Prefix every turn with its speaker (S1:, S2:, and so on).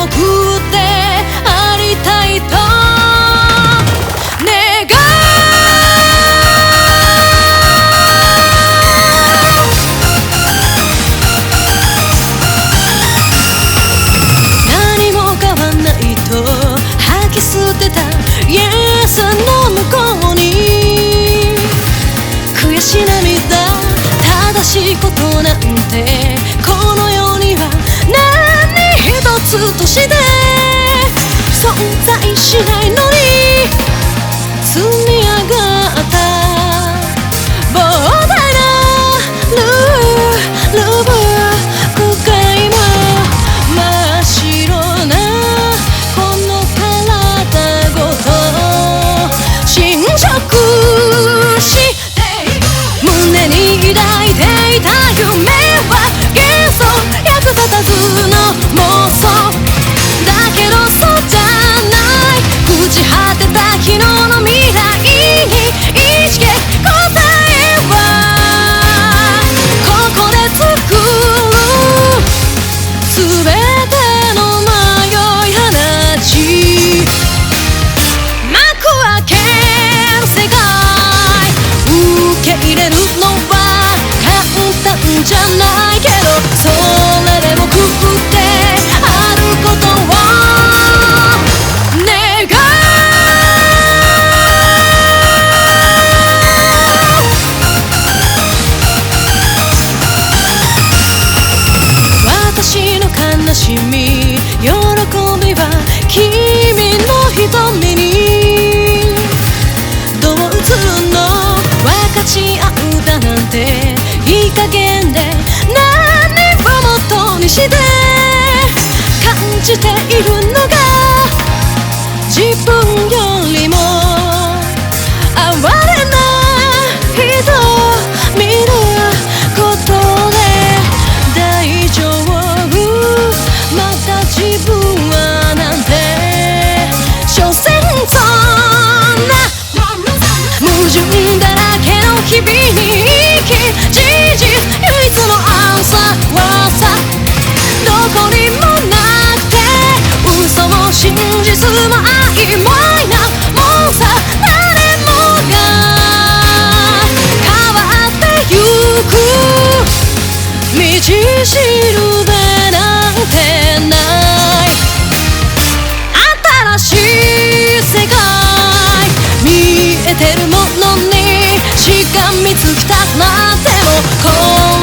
S1: 僕でありたいと願う。何も変わんないと吐き捨てた Yes の向こうに悔し涙、正しいことなんてこの世には何一つとして存在しないのに積み上がった膨大なルーブ後悔も真っ白なこの体ごと侵食していく。胸に抱いていた夢は幻想、役立たずの妄想だけどそうじゃない。朽ち果てた昨日の未来に意識、答えはここで作る。全ての迷い放ち幕開ける世界、受け入れるのは簡単じゃないけど、それでも食ってあることを願う。私の悲しみ喜びは君の瞳にどう映るの。分かち合うだなんていい加減で何をもとにして感じているのが自分よりも哀れな人見ることで大丈夫、また自分はなんて所詮そんな矛盾だらけの日々に生き、事実唯一のアンサーはさどこにもなくて、嘘も真実も曖昧なもんさ。誰もが変わってゆく、道しるべなんてない。新しい世界見えてるものにしがみつきたくなっても